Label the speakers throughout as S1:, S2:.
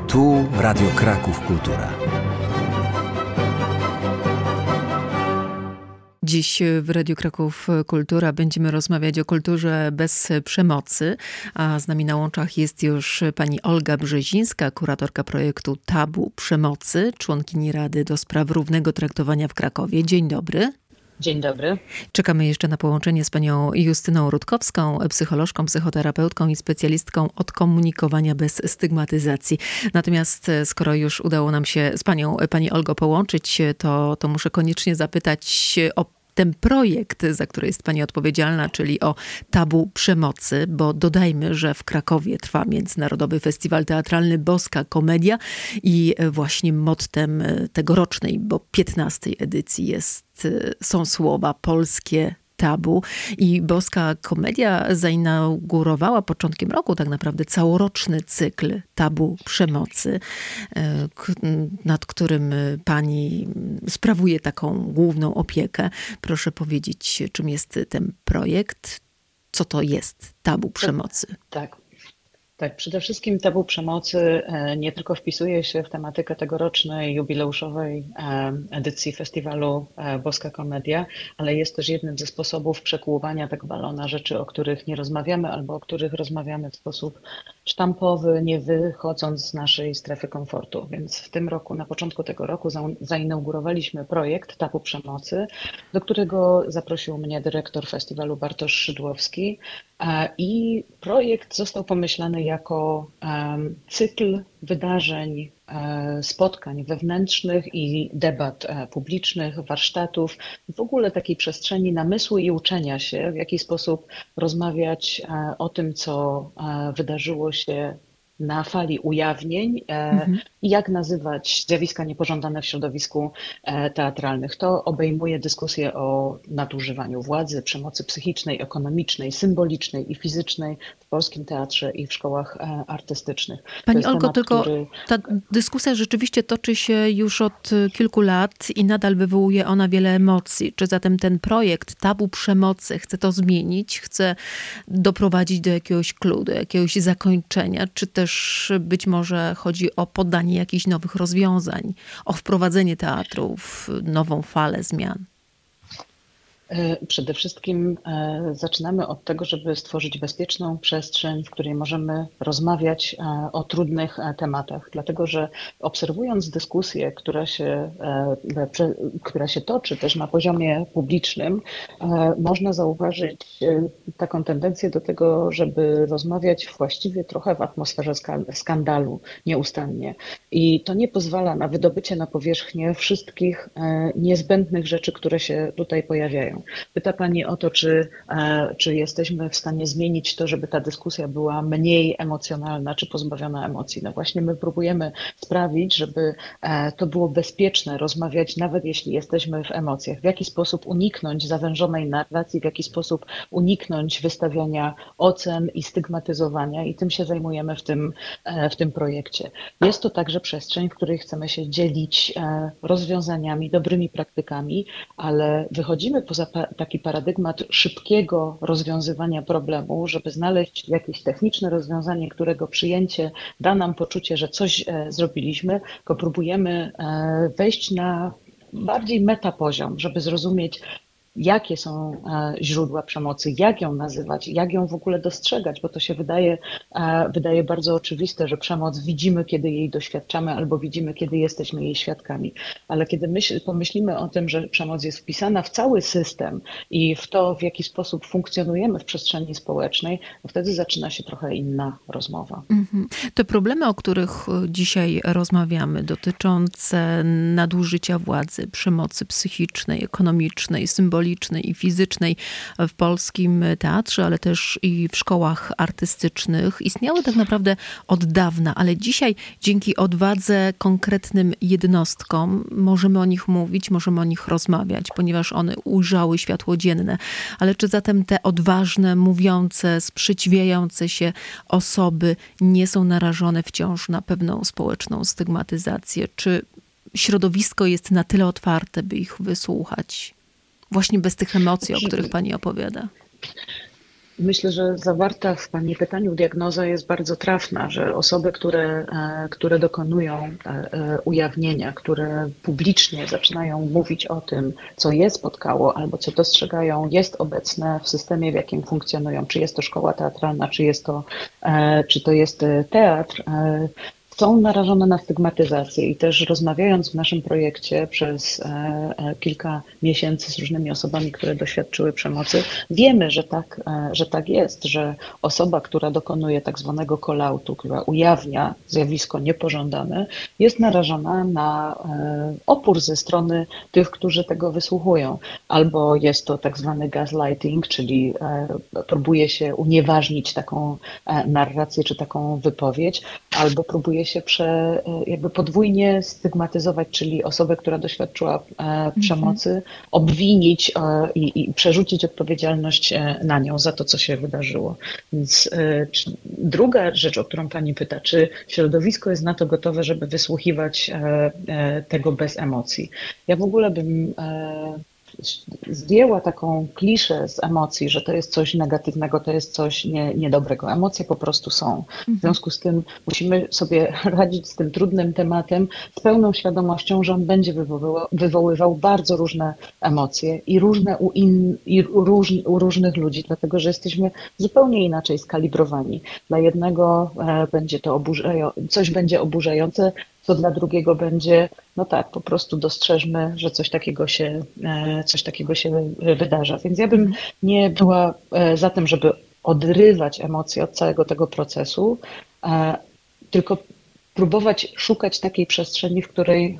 S1: Tu Radio Kraków Kultura.
S2: Dziś w Radiu Kraków Kultura będziemy rozmawiać o kulturze bez przemocy, a z nami na łączach jest już pani Olga Brzezińska, kuratorka projektu Tabu Przemocy, członkini Rady do Spraw Równego Traktowania w Krakowie. Dzień dobry.
S3: Dzień dobry.
S2: Czekamy jeszcze na połączenie z panią Justyną Rutkowską, psycholożką, psychoterapeutką i specjalistką od komunikowania bez stygmatyzacji. Natomiast skoro już udało nam się z panią, pani Olgo, połączyć, to muszę koniecznie zapytać o ten projekt, za który jest pani odpowiedzialna, czyli o Tabu Przemocy, bo dodajmy, że w Krakowie trwa Międzynarodowy Festiwal Teatralny Boska Komedia i właśnie mottem tegorocznej, bo 15. edycji są słowa polskie tabu i Boska Komedia zainaugurowała początkiem roku tak naprawdę całoroczny cykl Tabu Przemocy, nad którym pani sprawuje taką główną opiekę. Proszę powiedzieć, czym jest ten projekt? Co to jest Tabu Przemocy?
S3: Tak, przede wszystkim Tabu Przemocy nie tylko wpisuje się w tematykę tegorocznej jubileuszowej edycji festiwalu Boska Komedia, ale jest też jednym ze sposobów przekłuwania tego balona rzeczy, o których nie rozmawiamy albo o których rozmawiamy w sposób sztampowy, nie wychodząc z naszej strefy komfortu. Więc w tym roku, na początku tego roku zainaugurowaliśmy projekt Tabu Przemocy, do którego zaprosił mnie dyrektor festiwalu Bartosz Szydłowski i projekt został pomyślany jako cykl wydarzeń, spotkań wewnętrznych i debat publicznych, warsztatów, w ogóle takiej przestrzeni namysłu i uczenia się, w jaki sposób rozmawiać o tym, co wydarzyło się na fali ujawnień i jak nazywać zjawiska niepożądane w środowisku teatralnych. To obejmuje dyskusję o nadużywaniu władzy, przemocy psychicznej, ekonomicznej, symbolicznej i fizycznej w polskim teatrze i w szkołach artystycznych.
S2: Pani Olgo, tylko ta dyskusja rzeczywiście toczy się już od kilku lat i nadal wywołuje ona wiele emocji. Czy zatem ten projekt Tabu Przemocy chce to zmienić, chce doprowadzić do jakiegoś clou, do jakiegoś zakończenia, czy też być może chodzi o podanie jakichś nowych rozwiązań, o wprowadzenie teatru w nową falę zmian?
S3: Przede wszystkim zaczynamy od tego, żeby stworzyć bezpieczną przestrzeń, w której możemy rozmawiać o trudnych tematach. Dlatego, że obserwując dyskusję, która się toczy też na poziomie publicznym, można zauważyć taką tendencję do tego, żeby rozmawiać właściwie trochę w atmosferze skandalu nieustannie. I to nie pozwala na wydobycie na powierzchnię wszystkich niezbędnych rzeczy, które się tutaj pojawiają. Pyta pani o to, czy jesteśmy w stanie zmienić to, żeby ta dyskusja była mniej emocjonalna, czy pozbawiona emocji. No właśnie my próbujemy sprawić, żeby to było bezpieczne rozmawiać, nawet jeśli jesteśmy w emocjach. W jaki sposób uniknąć zawężonej narracji, w jaki sposób uniknąć wystawiania ocen i stygmatyzowania i tym się zajmujemy w tym projekcie. Jest to także przestrzeń, w której chcemy się dzielić rozwiązaniami, dobrymi praktykami, ale wychodzimy poza taki paradygmat szybkiego rozwiązywania problemu, żeby znaleźć jakieś techniczne rozwiązanie, którego przyjęcie da nam poczucie, że coś zrobiliśmy, tylko próbujemy wejść na bardziej metapoziom, żeby zrozumieć, jakie są źródła przemocy, jak ją nazywać, jak ją w ogóle dostrzegać, bo to się wydaje bardzo oczywiste, że przemoc widzimy, kiedy jej doświadczamy, albo widzimy, kiedy jesteśmy jej świadkami. Ale kiedy pomyślimy o tym, że przemoc jest wpisana w cały system i w to, w jaki sposób funkcjonujemy w przestrzeni społecznej, to wtedy zaczyna się trochę inna rozmowa.
S2: Te problemy, o których dzisiaj rozmawiamy, dotyczące nadużycia władzy, przemocy psychicznej, ekonomicznej, symbolicznej i fizycznej w polskim teatrze, ale też i w szkołach artystycznych, istniały tak naprawdę od dawna, ale dzisiaj dzięki odwadze konkretnym jednostkom możemy o nich mówić, możemy o nich rozmawiać, ponieważ one ujrzały światło dzienne. Ale czy zatem te odważne, mówiące, sprzeciwiające się osoby nie są narażone wciąż na pewną społeczną stygmatyzację? Czy środowisko jest na tyle otwarte, by ich wysłuchać? Właśnie bez tych emocji, o których pani opowiada.
S3: Myślę, że zawarta w Pani pytaniu diagnoza jest bardzo trafna, że osoby, które dokonują ujawnienia, które publicznie zaczynają mówić o tym, co je spotkało albo co dostrzegają, jest obecne w systemie, w jakim funkcjonują. Czy jest to szkoła teatralna, czy to jest teatr, są narażone na stygmatyzację i też rozmawiając w naszym projekcie przez kilka miesięcy z różnymi osobami, które doświadczyły przemocy, wiemy, że tak jest, że osoba, która dokonuje tak zwanego call-outu, która ujawnia zjawisko niepożądane, jest narażona na opór ze strony tych, którzy tego wysłuchują. Albo jest to tak zwany gaslighting, czyli próbuje się unieważnić taką narrację czy taką wypowiedź, albo próbuje się jakby podwójnie stygmatyzować, czyli osobę, która doświadczyła przemocy, obwinić i przerzucić odpowiedzialność na nią za to, co się wydarzyło. Więc druga rzecz, o którą Pani pyta, czy środowisko jest na to gotowe, żeby wysłuchiwać tego bez emocji? Ja w ogóle bym zdjęła taką kliszę z emocji, że to jest coś negatywnego, to jest coś niedobrego. Emocje po prostu są. W związku z tym musimy sobie radzić z tym trudnym tematem z pełną świadomością, że on będzie wywoływał bardzo różne emocje i różne u różnych ludzi, dlatego że jesteśmy zupełnie inaczej skalibrowani. Dla jednego będzie to coś będzie oburzające, co dla drugiego będzie, no tak, po prostu dostrzeżmy, że coś takiego się wydarza. Więc ja bym nie była za tym, żeby odrywać emocje od całego tego procesu, tylko próbować szukać takiej przestrzeni, w której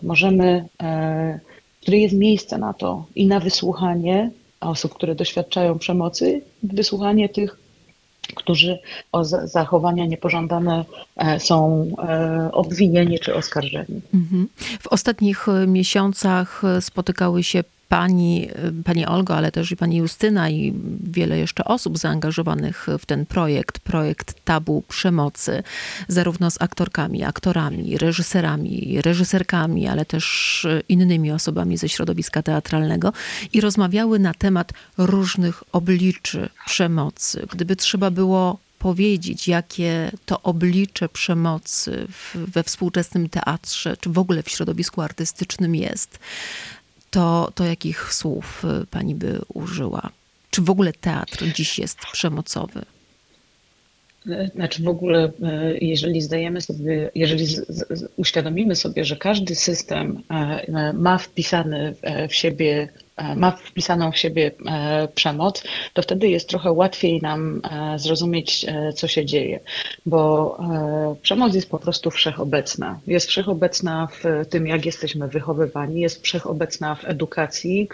S3: w której jest miejsce na to i na wysłuchanie osób, które doświadczają przemocy, wysłuchanie tych, którzy o zachowania niepożądane są obwinieni czy oskarżeni.
S2: W ostatnich miesiącach spotykały się Pani Olgo, ale też i Pani Justyna i wiele jeszcze osób zaangażowanych w ten projekt Tabu Przemocy, zarówno z aktorkami, aktorami, reżyserami, reżyserkami, ale też innymi osobami ze środowiska teatralnego i rozmawiały na temat różnych obliczy przemocy. Gdyby trzeba było powiedzieć, jakie to oblicze przemocy we współczesnym teatrze, czy w ogóle w środowisku artystycznym jest, to jakich słów Pani by użyła? Czy w ogóle teatr dziś jest przemocowy?
S3: Znaczy w ogóle, jeżeli uświadomimy sobie, że każdy system ma wpisaną w siebie przemoc, to wtedy jest trochę łatwiej nam zrozumieć, co się dzieje, bo przemoc jest po prostu wszechobecna. Jest wszechobecna w tym, jak jesteśmy wychowywani, jest wszechobecna w edukacji,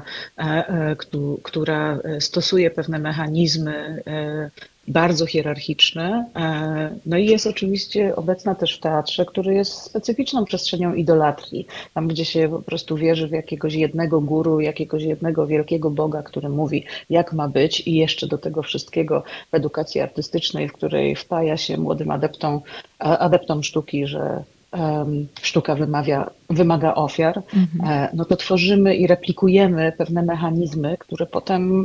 S3: która stosuje pewne mechanizmy bardzo hierarchiczne. No i jest oczywiście obecna też w teatrze, który jest specyficzną przestrzenią idolatrii. Tam, gdzie się po prostu wierzy w jakiegoś jednego guru, jakiegoś jednego wielkiego Boga, który mówi, jak ma być i jeszcze do tego wszystkiego w edukacji artystycznej, w której wpaja się młodym adeptom sztuki, że sztuka wymaga ofiar, no to tworzymy i replikujemy pewne mechanizmy, które potem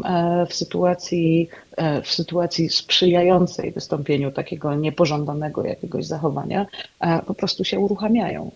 S3: w sytuacji sprzyjającej wystąpieniu takiego niepożądanego jakiegoś zachowania po prostu się uruchamiają.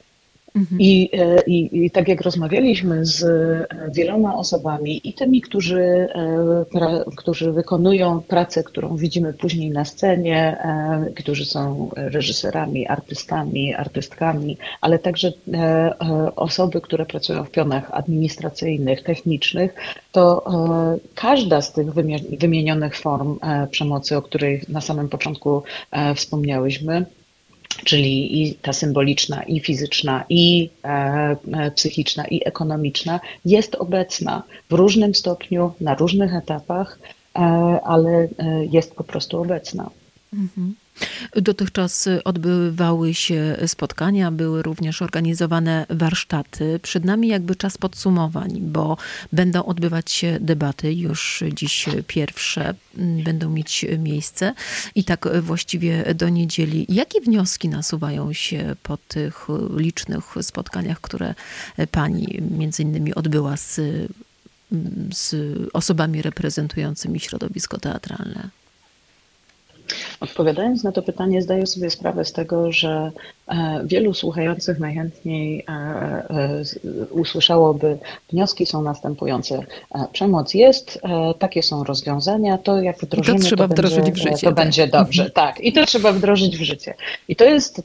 S3: I tak jak rozmawialiśmy z wieloma osobami i tymi, którzy wykonują pracę, którą widzimy później na scenie, którzy są reżyserami, artystami, artystkami, ale także osoby, które pracują w pionach administracyjnych, technicznych, to każda z tych wymienionych form przemocy, o której na samym początku wspomniałyśmy, czyli i ta symboliczna, i fizyczna, i psychiczna, i ekonomiczna, jest obecna w różnym stopniu, na różnych etapach, ale jest po prostu obecna.
S2: Dotychczas odbywały się spotkania, były również organizowane warsztaty. Przed nami jakby czas podsumowań, bo będą odbywać się debaty, już dziś pierwsze będą mieć miejsce i tak właściwie do niedzieli. Jakie wnioski nasuwają się po tych licznych spotkaniach, które Pani między innymi odbyła z z osobami reprezentującymi środowisko teatralne?
S3: Odpowiadając na to pytanie, zdaję sobie sprawę z tego, że wielu słuchających najchętniej usłyszałoby, wnioski są następujące. Przemoc jest, takie są rozwiązania, to jak wdrożymy,
S2: to trzeba wdrożyć w życie.
S3: To będzie dobrze. Tak, i to trzeba wdrożyć w życie. I to jest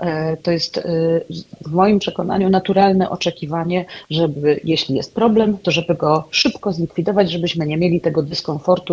S3: w moim przekonaniu naturalne oczekiwanie, żeby jeśli jest problem, to żeby go szybko zlikwidować, żebyśmy nie mieli tego dyskomfortu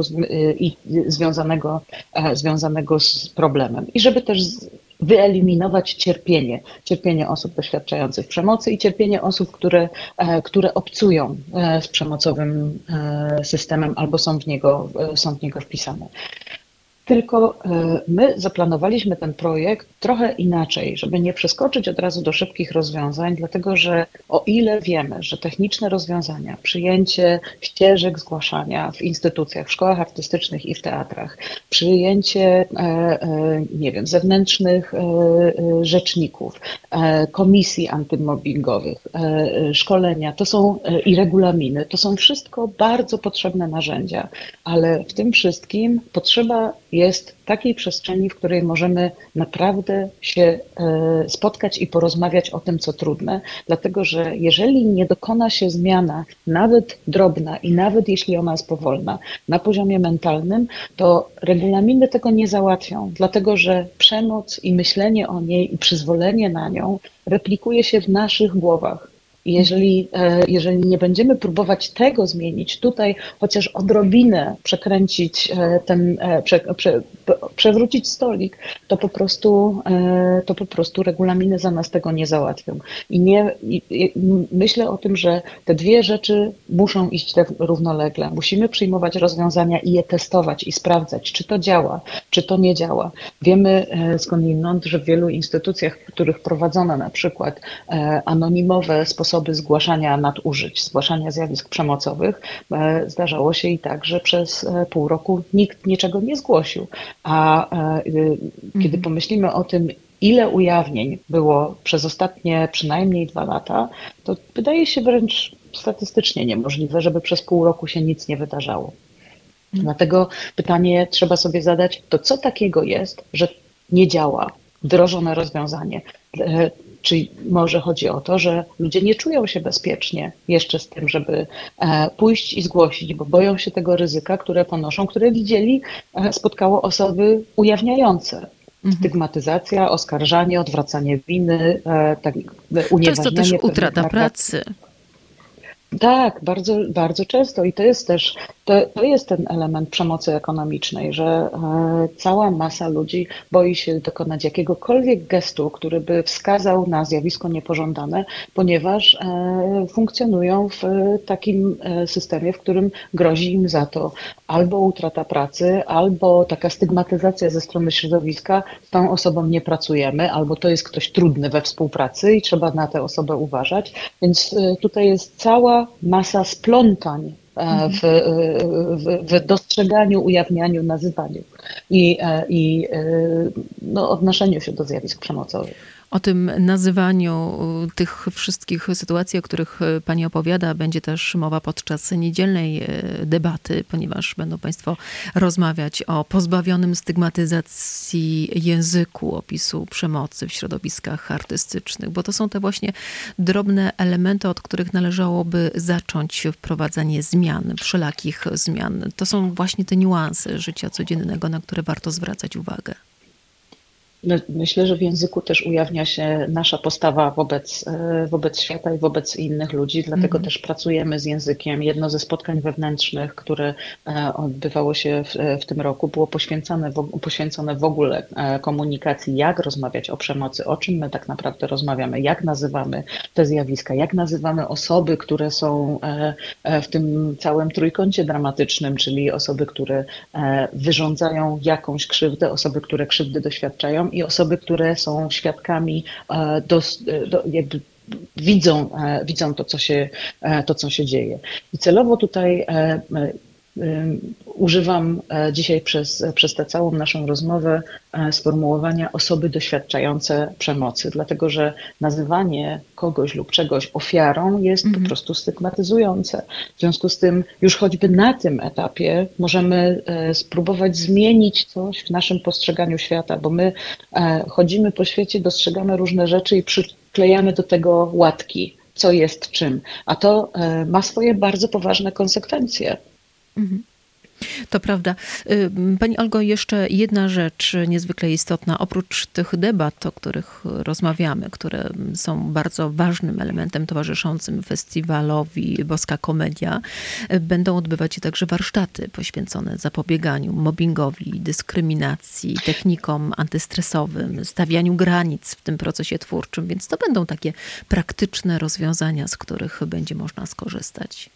S3: związanego z problemem. I żeby też wyeliminować cierpienie osób doświadczających przemocy i cierpienie osób, które obcują z przemocowym systemem albo są w niego wpisane. Tylko my zaplanowaliśmy ten projekt trochę inaczej, żeby nie przeskoczyć od razu do szybkich rozwiązań, dlatego że o ile wiemy, że techniczne rozwiązania, przyjęcie ścieżek zgłaszania w instytucjach, w szkołach artystycznych i w teatrach, przyjęcie, nie wiem, zewnętrznych rzeczników, komisji antymobbingowych, szkolenia, to są i regulaminy, to są wszystko bardzo potrzebne narzędzia, ale w tym wszystkim potrzeba jest takiej przestrzeni, w której możemy naprawdę się spotkać i porozmawiać o tym, co trudne, dlatego że jeżeli nie dokona się zmiana, nawet drobna i nawet jeśli ona jest powolna, na poziomie mentalnym, to regulaminy tego nie załatwią, dlatego że przemoc i myślenie o niej i przyzwolenie na nią replikuje się w naszych głowach. I jeżeli nie będziemy próbować tego zmienić, tutaj chociaż odrobinę przekręcić przewrócić stolik, to po prostu regulaminy za nas tego nie załatwią. Myślę o tym, że te dwie rzeczy muszą iść równolegle. Musimy przyjmować rozwiązania i je testować i sprawdzać, czy to działa, czy to nie działa. Wiemy skądinąd, że w wielu instytucjach, w których prowadzono na przykład anonimowe sposoby zgłaszania nadużyć, zgłaszania zjawisk przemocowych, zdarzało się i tak, że przez pół roku nikt niczego nie zgłosił. A kiedy pomyślimy o tym, ile ujawnień było przez ostatnie przynajmniej 2 lata, to wydaje się wręcz statystycznie niemożliwe, żeby przez pół roku się nic nie wydarzało. Dlatego pytanie trzeba sobie zadać, to co takiego jest, że nie działa wdrożone rozwiązanie? Czy może chodzi o to, że ludzie nie czują się bezpiecznie jeszcze z tym, żeby pójść i zgłosić, bo boją się tego ryzyka, które ponoszą, które widzieli, spotkało osoby ujawniające. Stygmatyzacja, oskarżanie, odwracanie winy, unieważnianie.
S2: Często też utrata pracy.
S3: Tak, bardzo, bardzo często i to jest też, to jest ten element przemocy ekonomicznej, że cała masa ludzi boi się dokonać jakiegokolwiek gestu, który by wskazał na zjawisko niepożądane, ponieważ funkcjonują w takim systemie, w którym grozi im za to albo utrata pracy, albo taka stygmatyzacja ze strony środowiska, z tą osobą nie pracujemy, albo to jest ktoś trudny we współpracy i trzeba na tę osobę uważać, więc tutaj jest cała masa splątań w dostrzeganiu, ujawnianiu, nazywaniu i odnoszeniu się do zjawisk przemocowych.
S2: O tym nazywaniu tych wszystkich sytuacji, o których pani opowiada, będzie też mowa podczas niedzielnej debaty, ponieważ będą państwo rozmawiać o pozbawionym stygmatyzacji języku opisu przemocy w środowiskach artystycznych, bo to są te właśnie drobne elementy, od których należałoby zacząć wprowadzanie zmian, wszelakich zmian. To są właśnie te niuanse życia codziennego, na które warto zwracać uwagę.
S3: Myślę, że w języku też ujawnia się nasza postawa wobec świata i wobec innych ludzi, dlatego też pracujemy z językiem. Jedno ze spotkań wewnętrznych, które odbywało się w tym roku, było poświęcone w ogóle komunikacji, jak rozmawiać o przemocy, o czym my tak naprawdę rozmawiamy, jak nazywamy te zjawiska, jak nazywamy osoby, które są w tym całym trójkącie dramatycznym, czyli osoby, które wyrządzają jakąś krzywdę, osoby, które krzywdy doświadczają i osoby, które są świadkami, jakby widzą to, co się dzieje. I celowo tutaj Używam dzisiaj przez tę całą naszą rozmowę sformułowania osoby doświadczające przemocy, dlatego że nazywanie kogoś lub czegoś ofiarą jest po prostu stygmatyzujące. W związku z tym już choćby na tym etapie możemy spróbować zmienić coś w naszym postrzeganiu świata, bo my chodzimy po świecie, dostrzegamy różne rzeczy i przyklejamy do tego łatki, co jest czym, a to ma swoje bardzo poważne konsekwencje.
S2: To prawda. Pani Olgo, jeszcze jedna rzecz niezwykle istotna. Oprócz tych debat, o których rozmawiamy, które są bardzo ważnym elementem towarzyszącym festiwalowi Boska Komedia, będą odbywać się także warsztaty poświęcone zapobieganiu mobbingowi, dyskryminacji, technikom antystresowym, stawianiu granic w tym procesie twórczym, więc to będą takie praktyczne rozwiązania, z których będzie można skorzystać.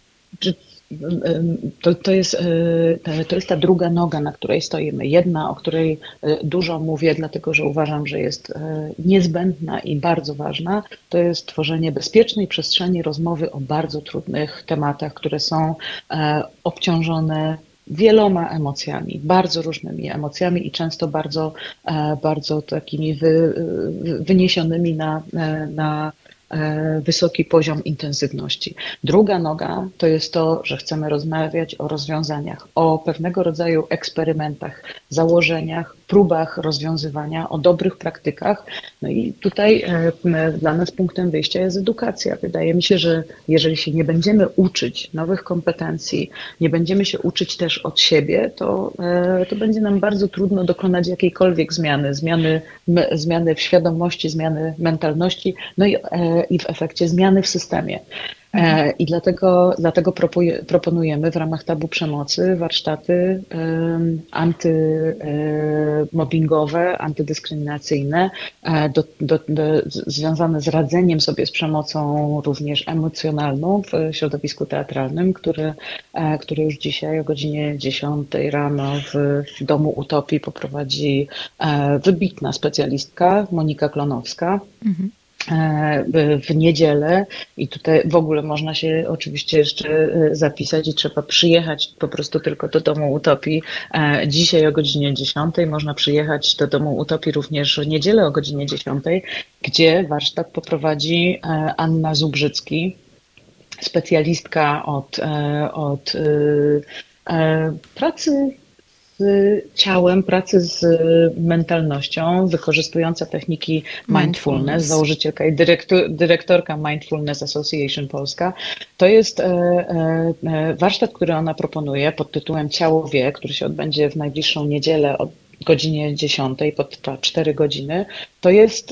S3: To jest ta druga noga, na której stoimy. Jedna, o której dużo mówię, dlatego że uważam, że jest niezbędna i bardzo ważna, to jest tworzenie bezpiecznej przestrzeni rozmowy o bardzo trudnych tematach, które są obciążone wieloma emocjami, bardzo różnymi emocjami i często bardzo takimi wyniesionymi na wysoki poziom intensywności. Druga noga to jest to, że chcemy rozmawiać o rozwiązaniach, o pewnego rodzaju eksperymentach, założeniach, próbach rozwiązywania, o dobrych praktykach. No i tutaj dla nas punktem wyjścia jest edukacja. Wydaje mi się, że jeżeli się nie będziemy uczyć nowych kompetencji, nie będziemy się uczyć też od siebie, to będzie nam bardzo trudno dokonać jakiejkolwiek zmiany w świadomości, zmiany mentalności, no i w efekcie zmiany w systemie. I dlatego proponujemy w ramach Tabu Przemocy warsztaty antymobbingowe, antydyskryminacyjne, związane z radzeniem sobie z przemocą również emocjonalną w środowisku teatralnym, który już dzisiaj o godzinie 10 rano w Domu Utopii poprowadzi wybitna specjalistka Monika Klonowska. W niedzielę i tutaj w ogóle można się oczywiście jeszcze zapisać i trzeba przyjechać po prostu tylko do Domu Utopii. Dzisiaj o godzinie 10 można przyjechać do Domu Utopii również w niedzielę o godzinie 10, gdzie warsztat poprowadzi Anna Zubrzycki, specjalistka od pracy z ciałem, pracy z mentalnością, wykorzystująca techniki mindfulness, założycielka i dyrektorka Mindfulness Association Polska. To jest warsztat, który ona proponuje pod tytułem Ciało wie, który się odbędzie w najbliższą niedzielę o godzinie 10 po 4 godziny. To jest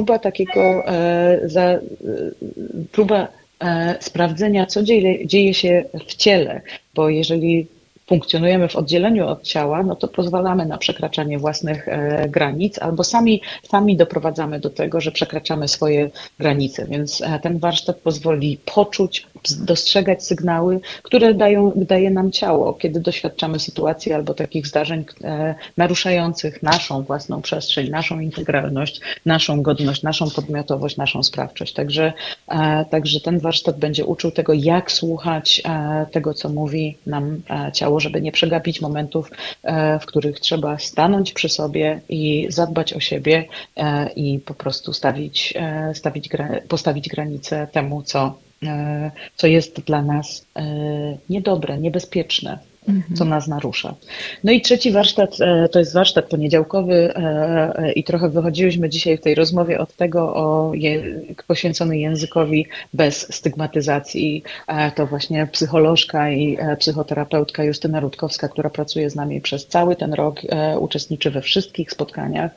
S3: próba sprawdzenia, co dzieje się w ciele, bo jeżeli funkcjonujemy w oddzieleniu od ciała, no to pozwalamy na przekraczanie własnych granic albo sami doprowadzamy do tego, że przekraczamy swoje granice. Więc ten warsztat pozwoli poczuć, dostrzegać sygnały, które daje nam ciało, kiedy doświadczamy sytuacji albo takich zdarzeń naruszających naszą własną przestrzeń, naszą integralność, naszą godność, naszą podmiotowość, naszą sprawczość. Także ten warsztat będzie uczył tego, jak słuchać tego, co mówi nam ciało, żeby nie przegapić momentów, w których trzeba stanąć przy sobie i zadbać o siebie i po prostu postawić granicę temu, co jest dla nas niedobre, niebezpieczne, co nas narusza. No i trzeci warsztat to jest warsztat poniedziałkowy i trochę wychodziłyśmy dzisiaj w tej rozmowie od tego poświęcony językowi bez stygmatyzacji. To właśnie psycholożka i psychoterapeutka Justyna Rutkowska, która pracuje z nami przez cały ten rok, uczestniczy we wszystkich spotkaniach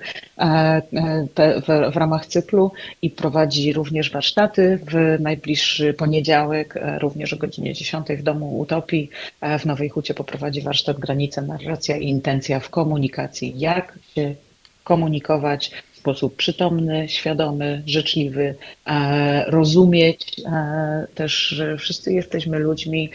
S3: w ramach cyklu i prowadzi również warsztaty w najbliższy poniedziałek, również o godzinie 10 w Domu Utopii w Nowej Hucie poprowadzi warsztat Granice, narracja i intencja w komunikacji. Jak się komunikować w sposób przytomny, świadomy, życzliwy, rozumieć też, że wszyscy jesteśmy ludźmi,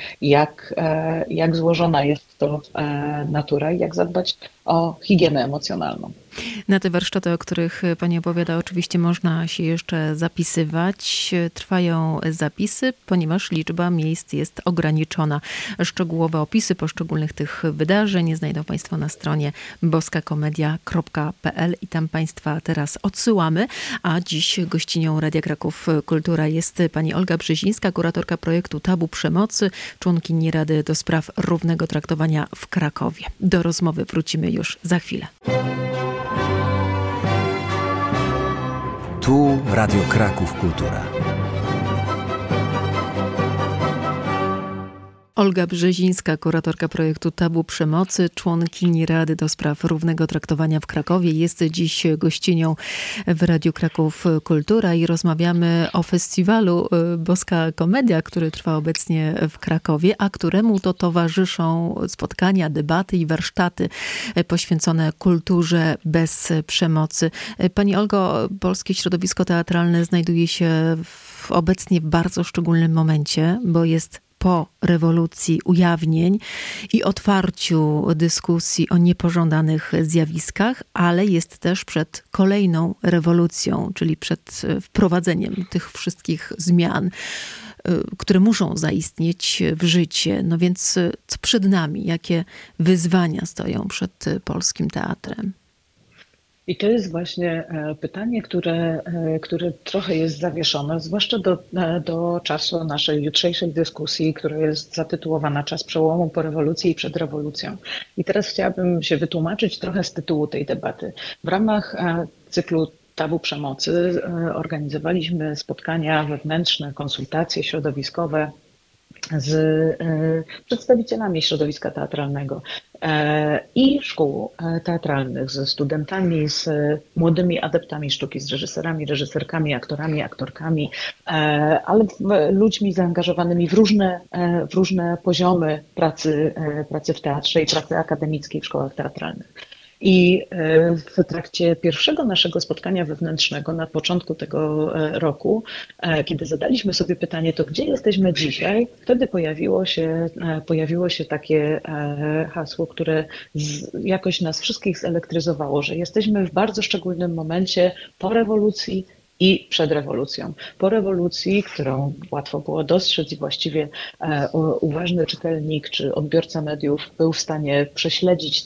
S3: jak złożona jest to natura i jak zadbać o higienę emocjonalną.
S2: Na te warsztaty, o których pani opowiada, oczywiście można się jeszcze zapisywać. Trwają zapisy, ponieważ liczba miejsc jest ograniczona. Szczegółowe opisy poszczególnych tych wydarzeń znajdą państwo na stronie boskakomedia.pl i tam państwa teraz odsyłamy. A dziś gościnią Radia Kraków Kultura jest pani Olga Brzezińska, kuratorka projektu Tabu Przemocy, członkini Rady do Spraw Równego Traktowania w Krakowie. Do rozmowy wrócimy już za chwilę.
S1: Tu Radio Kraków Kultura.
S2: Olga Brzezińska, kuratorka projektu Tabu Przemocy, członkini Rady do Spraw Równego Traktowania w Krakowie, jest dziś gościnią w Radiu Kraków Kultura i rozmawiamy o festiwalu Boska Komedia, który trwa obecnie w Krakowie, a któremu to towarzyszą spotkania, debaty i warsztaty poświęcone kulturze bez przemocy. Pani Olgo, polskie środowisko teatralne znajduje się obecnie w bardzo szczególnym momencie, bo jest po rewolucji ujawnień i otwarciu dyskusji o niepożądanych zjawiskach, ale jest też przed kolejną rewolucją, czyli przed wprowadzeniem tych wszystkich zmian, które muszą zaistnieć w życie. No więc co przed nami? Jakie wyzwania stoją przed polskim teatrem?
S3: I to jest właśnie pytanie, które trochę jest zawieszone, zwłaszcza do czasu naszej jutrzejszej dyskusji, która jest zatytułowana Czas przełomu po rewolucji i przed rewolucją. I teraz chciałabym się wytłumaczyć trochę z tytułu tej debaty. W ramach cyklu Tabu Przemocy organizowaliśmy spotkania wewnętrzne, konsultacje środowiskowe z przedstawicielami środowiska teatralnego i szkół teatralnych, ze studentami, z młodymi adeptami sztuki, z reżyserami, reżyserkami, aktorami, aktorkami, ale ludźmi zaangażowanymi w różne poziomy pracy w teatrze i pracy akademickiej w szkołach teatralnych. I w trakcie pierwszego naszego spotkania wewnętrznego na początku tego roku, kiedy zadaliśmy sobie pytanie, to gdzie jesteśmy dzisiaj, wtedy pojawiło się takie hasło, które jakoś nas wszystkich zelektryzowało, że jesteśmy w bardzo szczególnym momencie po rewolucji i przed rewolucją. Po rewolucji, którą łatwo było dostrzec i właściwie uważny czytelnik czy odbiorca mediów był w stanie prześledzić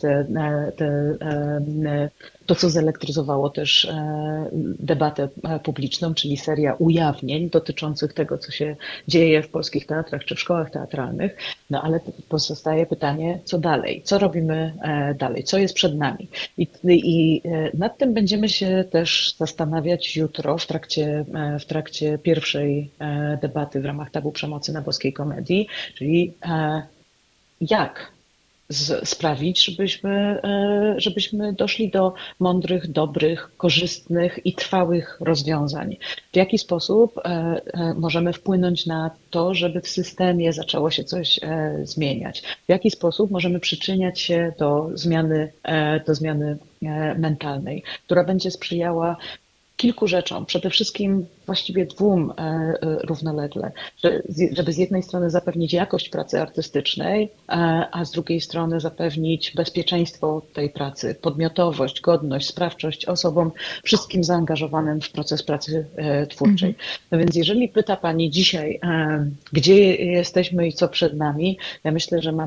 S3: to, co zelektryzowało też debatę publiczną, czyli seria ujawnień dotyczących tego, co się dzieje w polskich teatrach czy w szkołach teatralnych. No ale pozostaje pytanie, co dalej? Co robimy dalej? Co jest przed nami? I nad tym będziemy się też zastanawiać jutro w trakcie pierwszej debaty w ramach Tabu Przemocy na Boskiej Komedii, czyli jak sprawić, żebyśmy doszli do mądrych, dobrych, korzystnych i trwałych rozwiązań. W jaki sposób możemy wpłynąć na to, żeby w systemie zaczęło się coś zmieniać? W jaki sposób możemy przyczyniać się do zmiany mentalnej, która będzie sprzyjała kilku rzeczom, przede wszystkim właściwie dwóm równolegle, żeby z jednej strony zapewnić jakość pracy artystycznej, a z drugiej strony zapewnić bezpieczeństwo tej pracy, podmiotowość, godność, sprawczość osobom, wszystkim zaangażowanym w proces pracy twórczej. No więc jeżeli pyta Pani dzisiaj, gdzie jesteśmy i co przed nami, ja myślę, że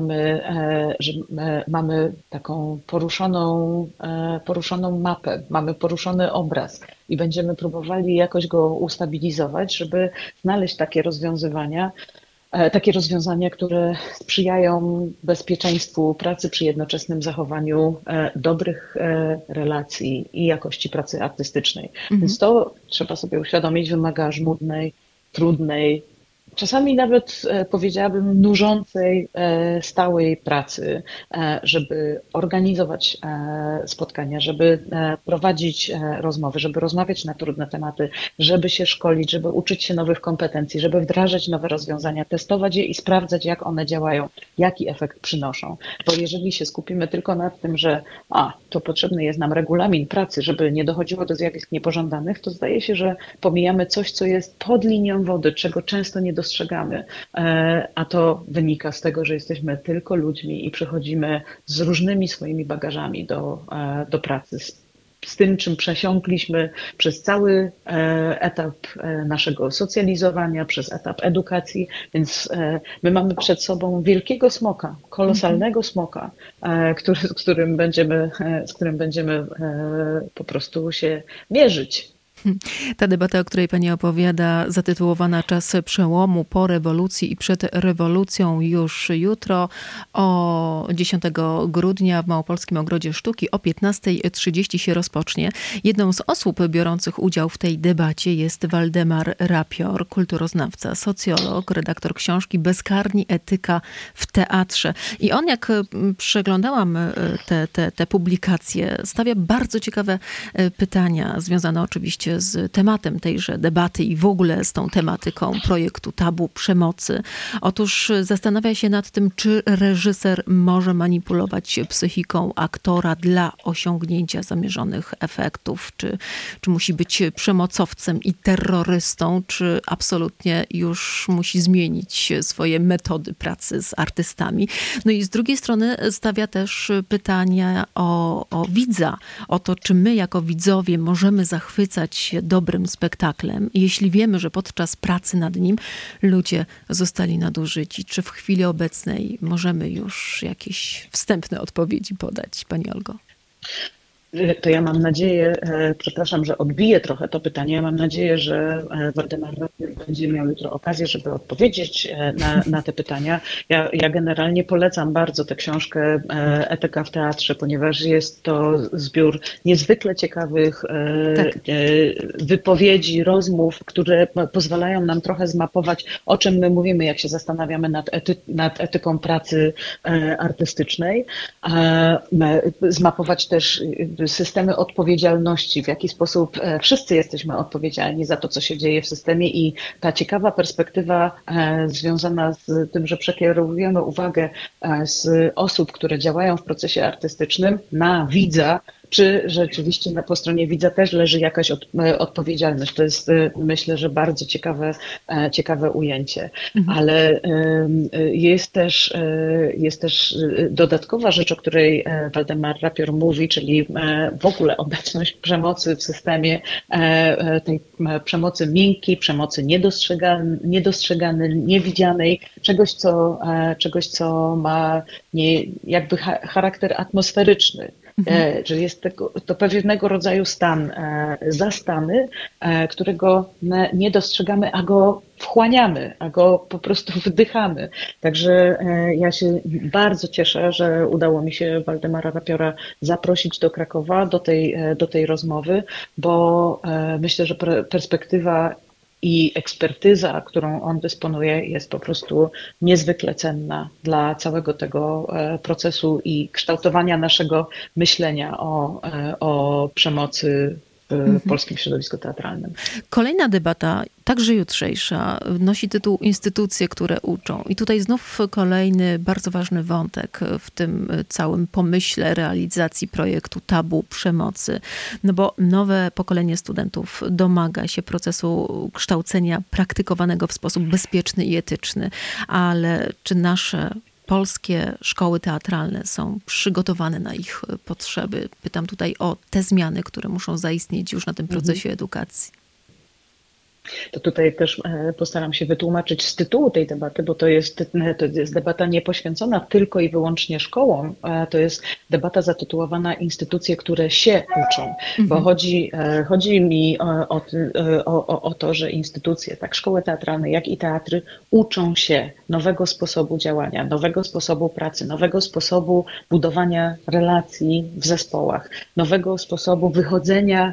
S3: mamy taką poruszoną mapę, mamy poruszony obraz i będziemy próbowali jakoś go ustabilizować, żeby znaleźć takie rozwiązania, które sprzyjają bezpieczeństwu pracy przy jednoczesnym zachowaniu dobrych relacji i jakości pracy artystycznej. Więc to trzeba sobie uświadomić, wymaga żmudnej, trudnej, czasami nawet powiedziałabym nużącej, stałej pracy, żeby organizować spotkania, żeby prowadzić rozmowy, żeby rozmawiać na trudne tematy, żeby się szkolić, żeby uczyć się nowych kompetencji, żeby wdrażać nowe rozwiązania, testować je i sprawdzać, jak one działają, jaki efekt przynoszą. Bo jeżeli się skupimy tylko nad tym, że to potrzebny jest nam regulamin pracy, żeby nie dochodziło do zjawisk niepożądanych, to zdaje się, że pomijamy coś, co jest pod linią wody, czego często nie dostrzegamy, a to wynika z tego, że jesteśmy tylko ludźmi i przychodzimy z różnymi swoimi bagażami do pracy, z tym, czym przesiąkliśmy przez cały etap naszego socjalizowania, przez etap edukacji, więc my mamy przed sobą wielkiego smoka, kolosalnego smoka, z którym będziemy po prostu się mierzyć.
S2: Ta debata, o której pani opowiada, zatytułowana Czas przełomu po rewolucji i przed rewolucją, już jutro o 10 grudnia w Małopolskim Ogrodzie Sztuki o 15:30 się rozpocznie. Jedną z osób biorących udział w tej debacie jest Waldemar Rapior, kulturoznawca, socjolog, redaktor książki Bezkarni etyka w teatrze. I on, jak przeglądałam te publikacje, stawia bardzo ciekawe pytania, związane oczywiście z tematem tejże debaty i w ogóle z tą tematyką projektu Tabu przemocy. Otóż zastanawia się nad tym, czy reżyser może manipulować psychiką aktora dla osiągnięcia zamierzonych efektów, czy musi być przemocowcem i terrorystą, czy absolutnie już musi zmienić swoje metody pracy z artystami. No i z drugiej strony stawia też pytania o widza, o to, czy my jako widzowie możemy zachwycać się dobrym spektaklem, jeśli wiemy, że podczas pracy nad nim ludzie zostali nadużyci. Czy w chwili obecnej możemy już jakieś wstępne odpowiedzi podać, pani Olgo?
S3: To ja mam nadzieję, przepraszam, że odbiję trochę to pytanie, ja mam nadzieję, że Waldemar Rapior będzie miał jutro okazję, żeby odpowiedzieć na te pytania. Ja generalnie polecam bardzo tę książkę Etyka w teatrze, ponieważ jest to zbiór niezwykle ciekawych wypowiedzi, rozmów, które pozwalają nam trochę zmapować, o czym my mówimy, jak się zastanawiamy nad etyką pracy artystycznej. Zmapować też systemy odpowiedzialności, w jaki sposób wszyscy jesteśmy odpowiedzialni za to, co się dzieje w systemie i ta ciekawa perspektywa związana z tym, że przekierowujemy uwagę z osób, które działają w procesie artystycznym na widza, czy rzeczywiście po stronie widza też leży jakaś odpowiedzialność. To jest, myślę, że bardzo ciekawe ujęcie. Ale jest też dodatkowa rzecz, o której Waldemar Rapior mówi, czyli w ogóle obecność przemocy w systemie, tej przemocy miękkiej, przemocy niedostrzeganej, niewidzianej, czegoś, co ma jakby charakter atmosferyczny. Że jest to pewnego rodzaju stan zastany, którego nie dostrzegamy, a go wchłaniamy, a go po prostu wdychamy. Także ja się bardzo cieszę, że udało mi się Waldemara Rapiora zaprosić do Krakowa, do tej rozmowy, bo myślę, że perspektywa i ekspertyza, którą on dysponuje, jest po prostu niezwykle cenna dla całego tego procesu i kształtowania naszego myślenia o przemocy w polskim środowisku teatralnym.
S2: Kolejna debata, także jutrzejsza, nosi tytuł Instytucje, które uczą. I tutaj znów kolejny bardzo ważny wątek w tym całym pomyśle realizacji projektu Tabu przemocy. No bo nowe pokolenie studentów domaga się procesu kształcenia praktykowanego w sposób bezpieczny i etyczny. Ale czy nasze polskie szkoły teatralne są przygotowane na ich potrzeby? Pytam tutaj o te zmiany, które muszą zaistnieć już na tym procesie edukacji.
S3: To tutaj też postaram się wytłumaczyć z tytułu tej debaty, bo to jest debata nie poświęcona tylko i wyłącznie szkołom. To jest debata zatytułowana Instytucje, które się uczą. Bo chodzi mi o to, że instytucje, tak szkoły teatralne, jak i teatry, uczą się nowego sposobu działania, nowego sposobu pracy, nowego sposobu budowania relacji w zespołach, nowego sposobu wychodzenia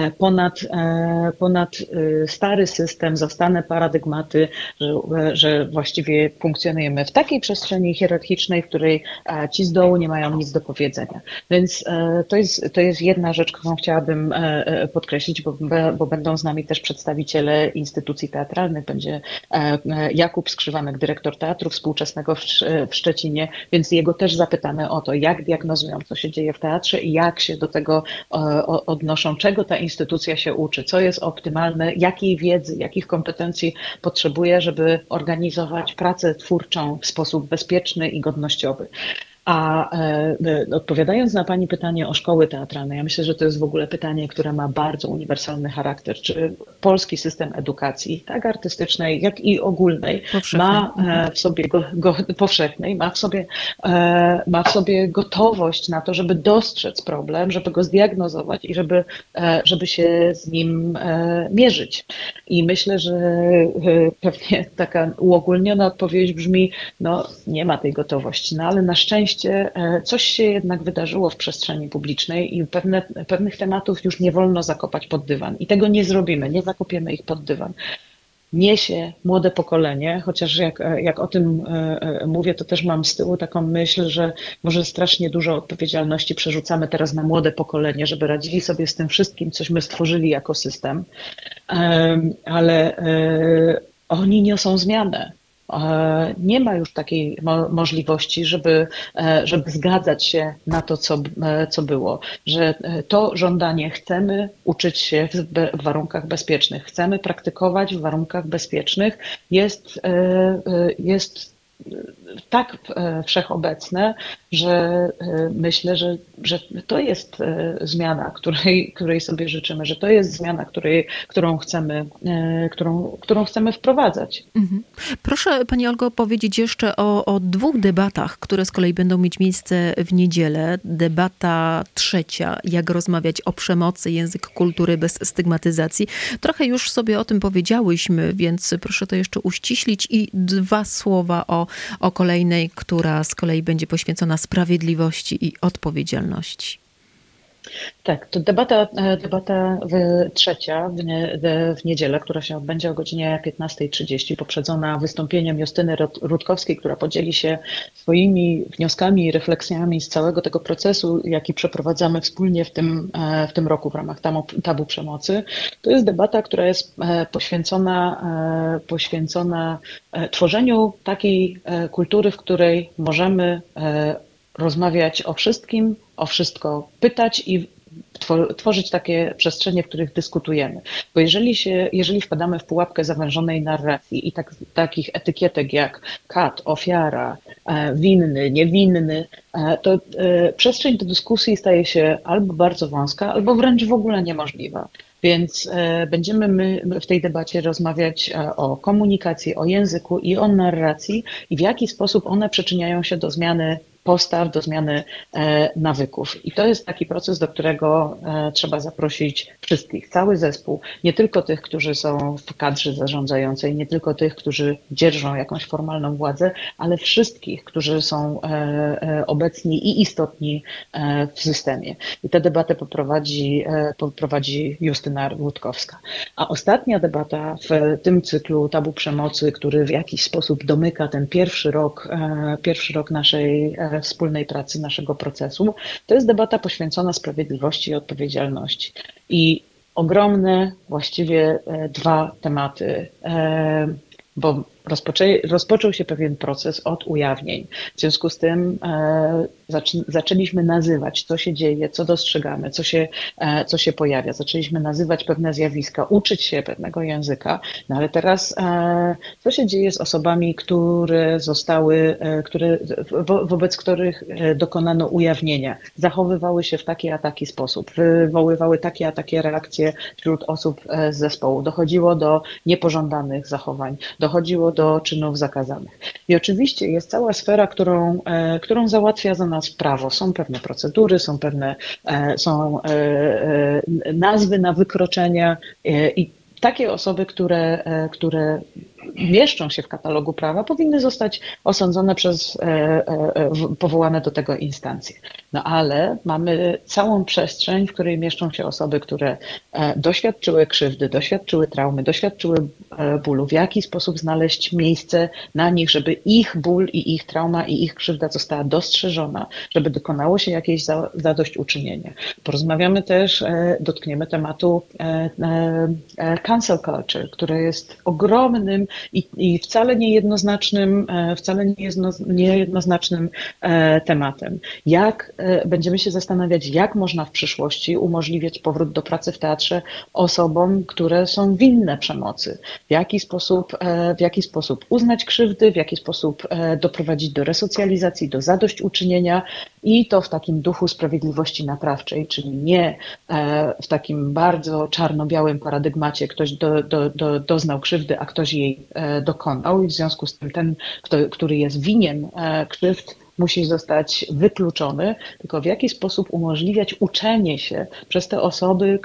S3: ponad stary system, zastane paradygmaty, że właściwie funkcjonujemy w takiej przestrzeni hierarchicznej, w której ci z dołu nie mają nic do powiedzenia. Więc to jest jedna rzecz, którą chciałabym podkreślić, bo będą z nami też przedstawiciele instytucji teatralnych. Będzie Jakub Skrzywanek, dyrektor Teatru Współczesnego w Szczecinie, więc jego też zapytamy o to, jak diagnozują, co się dzieje w teatrze i jak się do tego odnoszą, czego ta instytucja się uczy, co jest optymalne, jakiej wiedzy, jakich kompetencji potrzebuje, żeby organizować pracę twórczą w sposób bezpieczny i godnościowy. Odpowiadając na Pani pytanie o szkoły teatralne, ja myślę, że to jest w ogóle pytanie, które ma bardzo uniwersalny charakter. Czy polski system edukacji, tak artystycznej, jak i ogólnej,
S2: Powszechnej.
S3: ma w sobie powszechnej, ma w sobie gotowość na to, żeby dostrzec problem, żeby go zdiagnozować i żeby się z nim mierzyć. I myślę, że pewnie taka uogólniona odpowiedź brzmi, no nie ma tej gotowości, no ale na szczęście coś się jednak wydarzyło w przestrzeni publicznej i pewnych tematów już nie wolno zakopać pod dywan. I tego nie zrobimy, nie zakopiemy ich pod dywan. Niesie młode pokolenie, chociaż jak o tym mówię, to też mam z tyłu taką myśl, że może strasznie dużo odpowiedzialności przerzucamy teraz na młode pokolenie, żeby radzili sobie z tym wszystkim, cośmy stworzyli jako system, ale oni niosą zmianę. Nie ma już takiej możliwości, żeby zgadzać się na to, co było, że to żądanie chcemy uczyć się w warunkach bezpiecznych, chcemy praktykować w warunkach bezpiecznych, jest tak wszechobecne, że myślę, że to jest zmiana, której sobie życzymy, że to jest zmiana, którą chcemy wprowadzać.
S2: Mhm. Proszę Pani Olgo powiedzieć jeszcze o dwóch debatach, które z kolei będą mieć miejsce w niedzielę. Debata trzecia, jak rozmawiać o przemocy, język kultury bez stygmatyzacji. Trochę już sobie o tym powiedziałyśmy, więc proszę to jeszcze uściślić i dwa słowa o kolejnej, która z kolei będzie poświęcona sprawiedliwości i odpowiedzialności.
S3: Tak, to debata trzecia w niedzielę, która się odbędzie o godzinie 15:30, poprzedzona wystąpieniem Justyny Rutkowskiej, która podzieli się swoimi wnioskami i refleksjami z całego tego procesu, jaki przeprowadzamy wspólnie w tym roku w ramach tabu przemocy. To jest debata, która jest poświęcona tworzeniu takiej kultury, w której możemy rozmawiać o wszystkim, o wszystko pytać i tworzyć takie przestrzenie, w których dyskutujemy. Bo jeżeli wpadamy w pułapkę zawężonej narracji i takich etykietek jak kat, ofiara, winny, niewinny, to przestrzeń do dyskusji staje się albo bardzo wąska, albo wręcz w ogóle niemożliwa. Więc będziemy my w tej debacie rozmawiać o komunikacji, o języku i o narracji i w jaki sposób one przyczyniają się do zmiany postaw, do zmiany nawyków. I to jest taki proces, do którego trzeba zaprosić wszystkich, cały zespół, nie tylko tych, którzy są w kadrze zarządzającej, nie tylko tych, którzy dzierżą jakąś formalną władzę, ale wszystkich, którzy są obecni i istotni w systemie. I tę debatę poprowadzi Justyna Rutkowska. A ostatnia debata w tym cyklu tabu przemocy, który w jakiś sposób domyka ten pierwszy rok naszej wspólnej pracy, naszego procesu, to jest debata poświęcona sprawiedliwości i odpowiedzialności. I ogromne właściwie dwa tematy, bo rozpoczął się pewien proces od ujawnień. W związku z tym zaczęliśmy nazywać, co się dzieje, co dostrzegamy, co się pojawia. Zaczęliśmy nazywać pewne zjawiska, uczyć się pewnego języka, no ale teraz co się dzieje z osobami, wobec których dokonano ujawnienia, zachowywały się w taki a taki sposób, wywoływały takie a takie reakcje wśród osób z zespołu. Dochodziło do niepożądanych zachowań, dochodziło do czynów zakazanych. I oczywiście jest cała sfera, którą załatwia za nas prawo. Są pewne procedury, są nazwy na wykroczenia i takie osoby, które mieszczą się w katalogu prawa, powinny zostać osądzone przez powołane do tego instancje. No ale mamy całą przestrzeń, w której mieszczą się osoby, które doświadczyły krzywdy, doświadczyły traumy, doświadczyły bólu. W jaki sposób znaleźć miejsce na nich, żeby ich ból i ich trauma i ich krzywda została dostrzeżona, żeby dokonało się jakieś zadośćuczynienie. Porozmawiamy też, dotkniemy tematu cancel culture, które jest ogromnym i wcale niejednoznacznym tematem. Jak będziemy się zastanawiać, jak można w przyszłości umożliwiać powrót do pracy w teatrze osobom, które są winne przemocy, w jaki sposób uznać krzywdy, w jaki sposób doprowadzić do resocjalizacji, do zadośćuczynienia i to w takim duchu sprawiedliwości naprawczej, czyli nie w takim bardzo czarno-białym paradygmacie ktoś doznał krzywdy, a ktoś jej dokonał i w związku z tym ten, który jest winien krzywd, musi zostać wykluczony, tylko w jaki sposób umożliwiać uczenie się przez te osoby,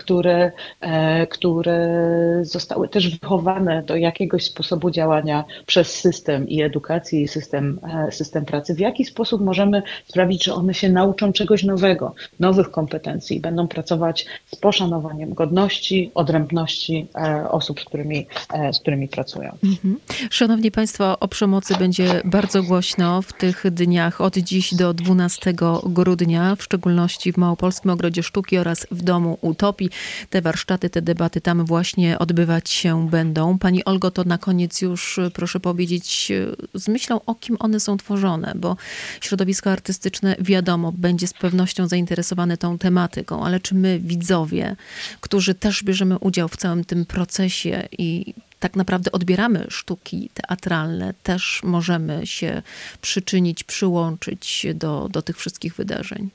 S3: które zostały też wychowane do jakiegoś sposobu działania przez system i edukacji, i system pracy. W jaki sposób możemy sprawić, że one się nauczą czegoś nowego, nowych kompetencji, będą pracować z poszanowaniem godności, odrębności osób, z którymi pracują.
S2: Szanowni Państwo, o przemocy będzie bardzo głośno w tych dniach od dziś do 12 grudnia, w szczególności w Małopolskim Ogrodzie Sztuki oraz w Domu Utopii. Te warsztaty, te debaty tam właśnie odbywać się będą. Pani Olgo, to na koniec już proszę powiedzieć z myślą, o kim one są tworzone, bo środowisko artystyczne, wiadomo, będzie z pewnością zainteresowane tą tematyką, ale czy my, widzowie, którzy też bierzemy udział w całym tym procesie i tak naprawdę odbieramy sztuki teatralne, też możemy się przyczynić, przyłączyć do tych wszystkich wydarzeń?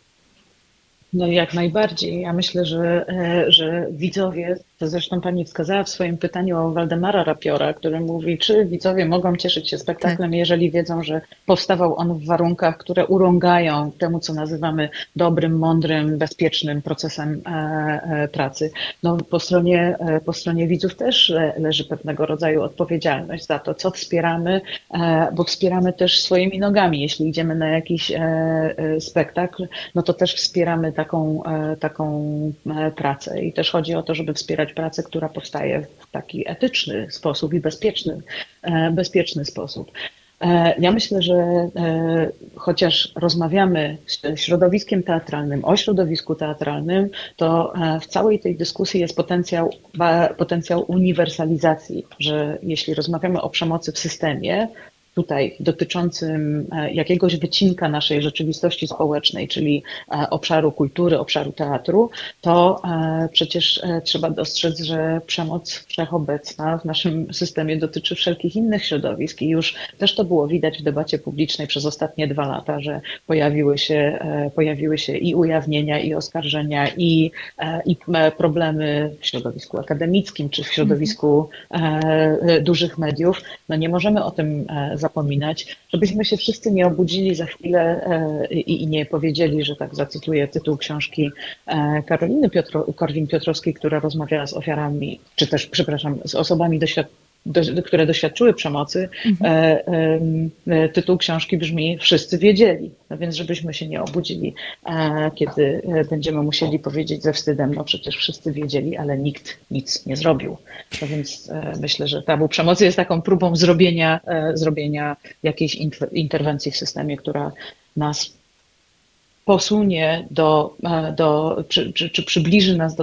S3: No jak najbardziej. Ja myślę, że widzowie, to zresztą pani wskazała w swoim pytaniu o Waldemara Rapiora, który mówi, czy widzowie mogą cieszyć się spektaklem, jeżeli wiedzą, że powstawał on w warunkach, które urągają temu, co nazywamy dobrym, mądrym, bezpiecznym procesem pracy. No, po stronie widzów też leży pewnego rodzaju odpowiedzialność za to, co wspieramy, bo wspieramy też swoimi nogami. Jeśli idziemy na jakiś spektakl, no to też wspieramy taką pracę i też chodzi o to, żeby wspierać pracę, która powstaje w taki etyczny sposób i bezpieczny sposób. Ja myślę, że chociaż rozmawiamy z środowiskiem teatralnym, o środowisku teatralnym, to w całej tej dyskusji jest potencjał uniwersalizacji, że jeśli rozmawiamy o przemocy w systemie, tutaj dotyczącym jakiegoś wycinka naszej rzeczywistości społecznej, czyli obszaru kultury, obszaru teatru, to przecież trzeba dostrzec, że przemoc wszechobecna w naszym systemie dotyczy wszelkich innych środowisk i już też to było widać w debacie publicznej przez ostatnie 2 lata, że pojawiły się i ujawnienia, i oskarżenia, i problemy w środowisku akademickim, czy w środowisku dużych mediów. No nie możemy o tym zapominać, żebyśmy się wszyscy nie obudzili za chwilę i nie powiedzieli, że tak zacytuję tytuł książki Karoliny Korwin-Piotrowskiej, która rozmawiała z ofiarami, czy też, przepraszam, z osobami które doświadczyły przemocy. Tytuł książki brzmi "Wszyscy wiedzieli". No więc żebyśmy się nie obudzili, kiedy będziemy musieli powiedzieć ze wstydem, no przecież wszyscy wiedzieli, ale nikt nic nie zrobił. No więc myślę, że tabu przemocy jest taką próbą zrobienia jakiejś interwencji w systemie, która nas posunie czy przybliży nas do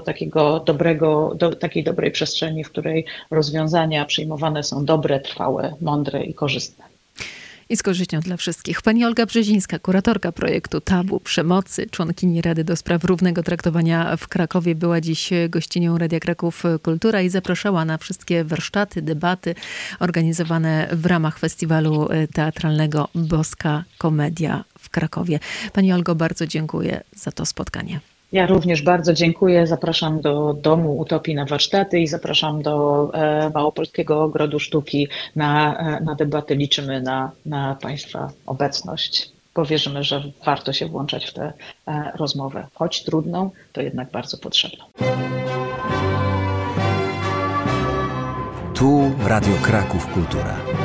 S3: takiej dobrej przestrzeni, w której rozwiązania przyjmowane są dobre, trwałe, mądre i korzystne.
S2: I z korzyścią dla wszystkich. Pani Olga Brzezińska, kuratorka projektu Tabu Przemocy, członkini Rady do Spraw Równego Traktowania w Krakowie, była dziś gościnią Radia Kraków Kultura i zapraszała na wszystkie warsztaty, debaty organizowane w ramach festiwalu teatralnego Boska Komedia w Krakowie. Pani Olgo, bardzo dziękuję za to spotkanie.
S3: Ja również bardzo dziękuję. Zapraszam do Domu Utopii na warsztaty i zapraszam do Małopolskiego Ogrodu Sztuki na debaty. Liczymy na Państwa obecność, bo wierzymy, że warto się włączać w tę rozmowę. Choć trudną, to jednak bardzo potrzebną.
S1: Tu Radio Kraków Kultura.